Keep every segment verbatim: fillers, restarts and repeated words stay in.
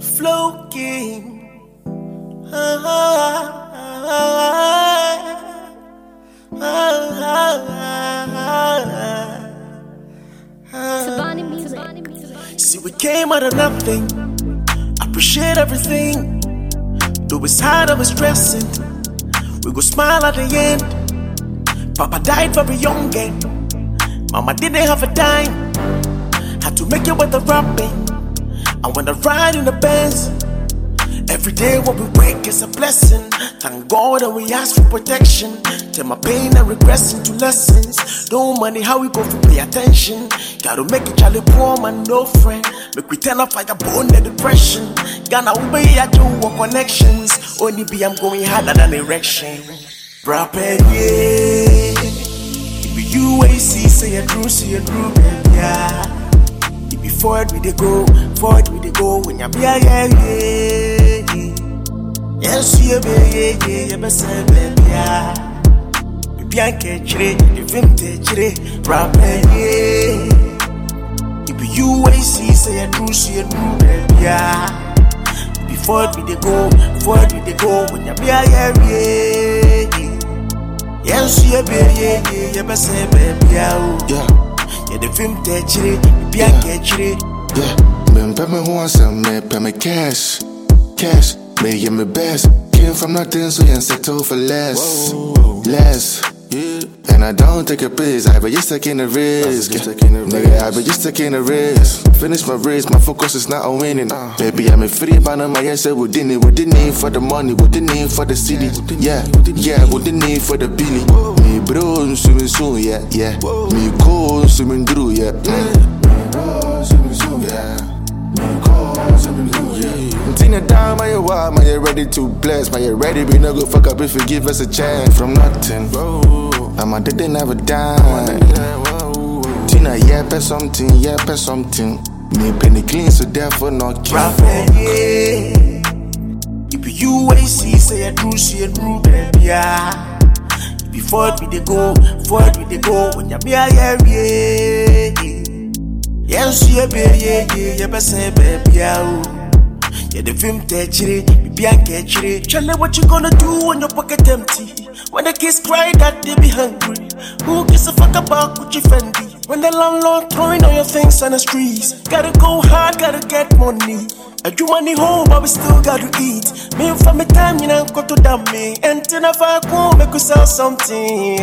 Flow King. Ah, ah, ah, ah, Savani music. See, we came out of nothing. Appreciate everything. Though it's hard, I was stressing. We go smile at the end. Papa died very young and Mama didn't have a dime. Had to make it with the rapping. And when I ride in the Benz, every day when we wake is a blessing. Thank God that we ask for protection. Turn my pain and regress into lessons. No money, how we go for pay attention. Gotta make it Charlie poor man, no friend. Make we turn up fire bone the depression. Gonna obey I do what connections. Only be I'm going harder than erection. Brap yeah. If you A C say a true, say a true, yeah. If you forward we dey go, forward we dey go. When you be yeah yeah yeah. Yes you be yeah yeah yeah. Best baby yeah. Baby I can't chire, if him take chire. Brap yeah. If you A C say a true, say a true, yeah. Forward we dey go, forward we dey go. When you be a yeah yeah. Yes you be yeah yeah yeah. Best baby yeah. Yeah the film take chire, be a get chire. Yeah, me pay me once and me pay me cash, cash. Me give me best. Came from nothing, so you settle for less, less. Yeah. And I don't take a piss, I be just taking a risk. Nigga, I be just taking a risk. Finish my race, my focus is not on winning. uh. Baby, I'm a free man on my ass, we didn't need, we didn't need for the money, we didn't need for the city. Yeah, yeah, we didn't need for the billy. Me bro, swimming soon, yeah, yeah. Me cold, swimming through, yeah. Me bro, swimming soon, yeah. Me cold, swimming through, yeah. Tina down, my wild, my ready to bless, my ready, we no go fuck up if you give us a chance. From nothing, I'm a didn't have a dime. Tina, yeah, pay something, yeah, pay something. Me penny clean, so therefore not keep. Yeah. If you A C say a true, say a true, baby, yeah. If you forward we dey go, forward we dey go. When you be a yeah yeah. Yes you be yeah yeah yeah. Best baby yeah. Yeah the film take chire, baby I get chire. Chale, what you gonna do when your pocket empty? When the kids cry that they be hungry, who gives a fuck about Gucci Fendi? When the landlord throwing all your things on the streets, gotta go hard, gotta get money. I do money home, but we still gotta eat. Me for me time, you know, go to damn me. And then if I go, make we sell something.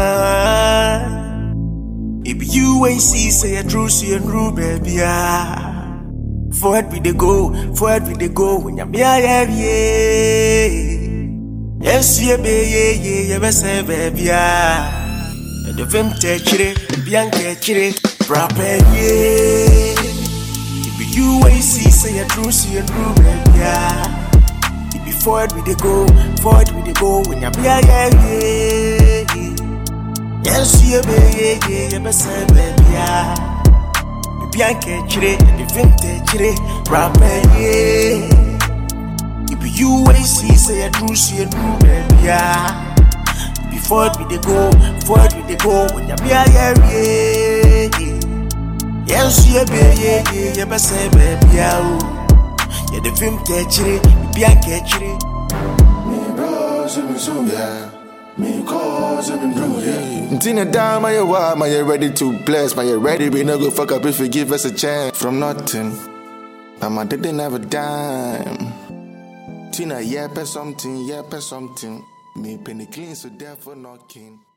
Ah. If you A C say a true, say a true, baby, ah. Forward we dey go, forward we dey go. When you be a yeah yeah. Yes you be yeah yeah yeah. Best baby yeah. And the film take chire, be an get chire. Brap yeah. If you A C say a true, say a true, baby yeah. If you forward we dey go, forward we dey go. When you be a yeah yeah. Yes you be yeah yeah yeah. Best baby yeah. Baby I can't chire, the film take chire. Brap yeah. If you A C say a true, say a true, baby yeah. Forward we dey go, forward we dey go. When you be a yeah yeah. Yes you be yeah yeah yeah. Best baby yeah. Yeah the film take chire, baby I get chire. Me bro, swimming soon, yeah. Me cause I'm in blue, yeah. Tina down, my wild, my ready to bless, my ready, we no go fuck up if you give us a chance. From nothing, Mama didn't have a dime. Tina, yeah, pay something, yeah, pay something. Me penny clean, so therefore not king.